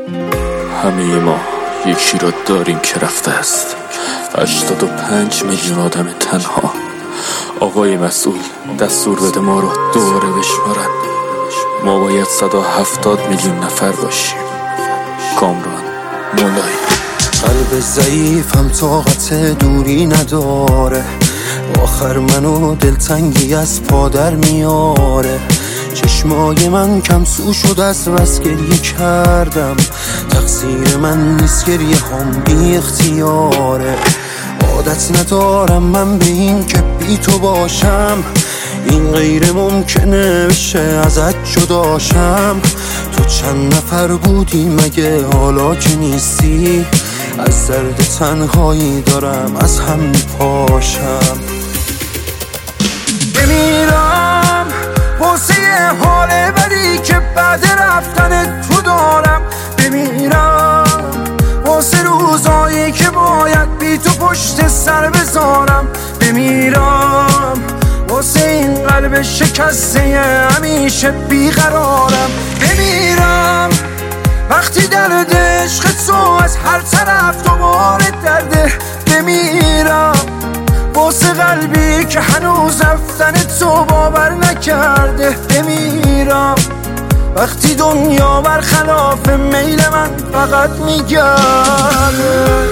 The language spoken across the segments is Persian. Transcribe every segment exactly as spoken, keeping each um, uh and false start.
همه ما یکی را داریم که رفته است. هشتاد و پنج میلیون آدم تنها. آقای مسئول دستور بده ما رو دوباره بشمارن. ما باید صد و هفتاد میلیون نفر باشیم. کامران مولایی. قلب ضعیفم طاقت دوری نداره، آخر منو دلتنگی از پادر میاره. چشمای من کم سو شد از بس گریه کردم، تقصیر من نیست گریه هم بی اختیاره. عادت ندارم من به این که بی تو باشم، این غیر ممکنه بشه ازت جداشم. تو چند نفر بودی مگه حالا که نیستی؟ از درد تنهایی دارم از هم میپاشم. بمیرم واسه حال بدی که بعد رفتن تو دارم. بمیرم واسه روزایی که باید بی تو پشت سر بذارم. بمیرم واسه این قلب شکسته همیشه بیقرارم. بمیرم وقتی درد عشق تو از هر طرف دوباره درده. بمیرم واسه قلبی که هنوز رفتن تو باور نکرده. بمیرم وقتی دنیا برخلاف میل من فقط میگرده.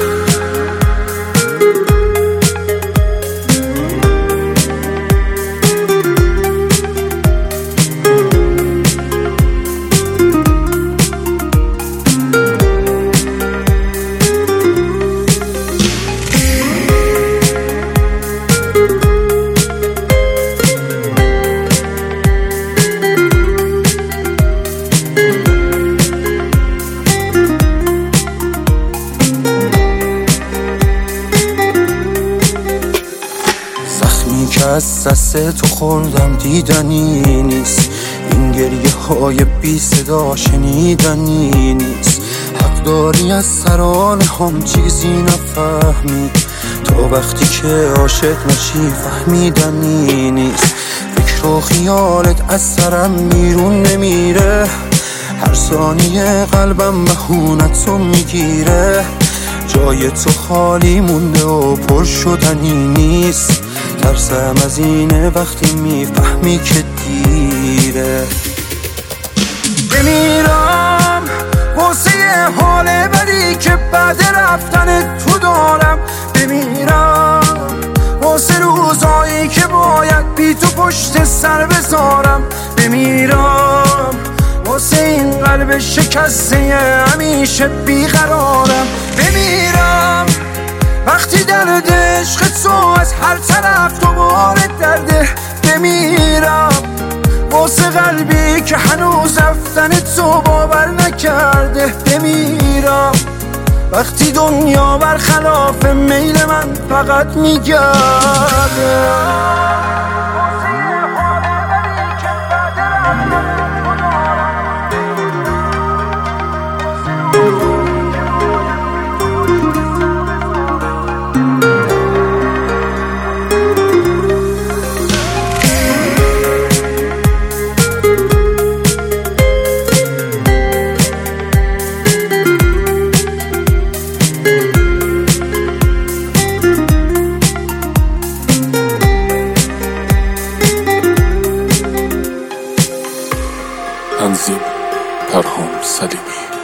که از دست تو خوردم دیدنی نیست، این گریه های بی صدا شنیدنی نیست. حق داری از سرانه هم چیزی نفهمی، تا وقتی که عاشق نشی فهمیدنی نیست. فکر و خیالت از سرم بیرون نمیره، هر ثانیه قلبم بهونتو میگیره. جای تو خالی مونده و پر شدنی نیست، ترسم از اینه وقتی میفهمی که دیره. بمیرم واسه حال بدی که بعد رفتن تو دارم. بمیرم واسه روزایی که باید بی تو پشت سر بذارم. بمیرم واسه این قلب شکسته همیشه بیقرارم. بمیرم وقتی درد عشق تو از هر طرف دوباره درده. بمیرم واسه قلبی که هنوز رفتن تو باور نکرده. بمیرم وقتی دنیا برخلاف میل من فقط میگرده. تنظیم پرهام سلیمی.